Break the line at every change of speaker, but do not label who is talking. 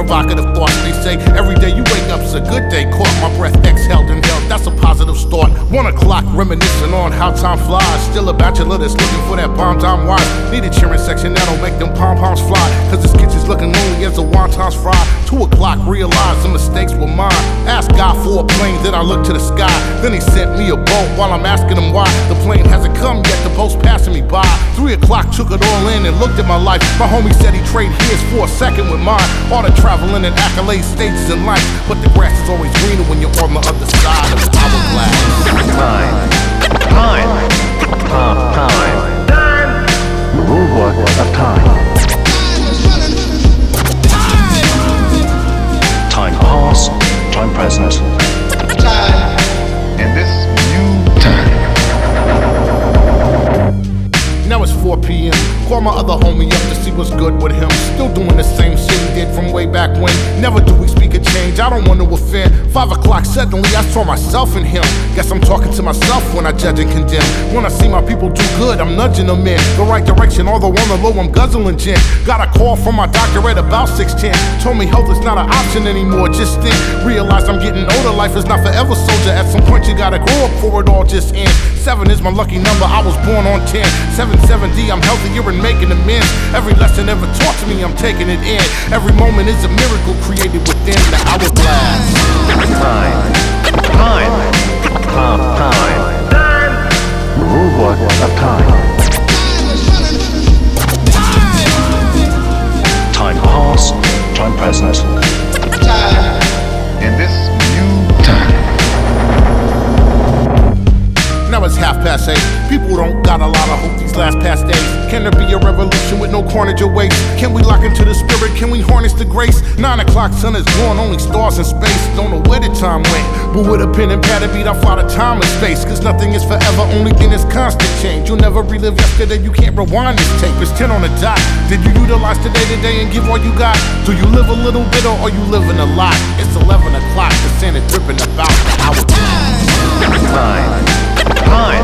provocative thoughts. They say every day you wake up's a good day. Caught my breath, exhaled, inhaled, that's a positive start. 1 o'clock, reminiscing on how time flies. Still a bachelor that's looking for that bomb time wise. Need a cheering section that'll make them pom-poms fly. Cause this kitchen's looking lonely as the wontons fry. 2 o'clock, realize the mistakes were mine. Ask God for a plane, then I look to the sky. Then he sent me a boat while I'm asking him why. The plane hasn't come yet, the boat's passing me by. 3 o'clock, took it all in and looked at my life. My homie said he trade his for a second with mine. All the traveling and accolade stages in life. But the grass is always greener when you're on the other side of the hourglass.
Time. The rule book of time. Time past, time present.
Time.
In this new time.
Now it's 4 p.m. Call my other homie up to see what's good with him. Still doing the same shit he did from way back when. Never do we speak of change, I don't want to offend. 5 o'clock, suddenly I saw myself in him. Guess I'm talking to myself when I judge and condemn. When I see my people do good, I'm nudging them in the right direction. Although on the low, I'm guzzling gin. Got a call from my doctor at about 6:10. Told me health is not an option anymore, just think. Realized I'm getting older, life is not forever, soldier. At some point you gotta grow up for it all just ends. 7 is my lucky number, I was born on 10. 770, I'm healthier and making amends. Every lesson ever taught to me, I'm taking it in. Every moment is a miracle created within the hourglass.
Time. The rule book of time. Time past, time present.
Time.
In this new time.
Now it's 8:30. People don't got a lot of hope these last past days. Can there be a revolution with no carnage or waste? Can we lock into the spirit? Can we harness the grace? 9 o'clock, sun is gone, only stars in space. Don't know where the time went, but with a pen and pad to beat, I fought a time and space. Cause nothing is forever, only thing is constant change. You'll never relive yesterday, you can't rewind this tape. It's 10 on the dot. Did you utilize today and give all you got? Do you live a little bit or are you living a lot? It's 11 o'clock, the sand is dripping about the hourglass.
Time.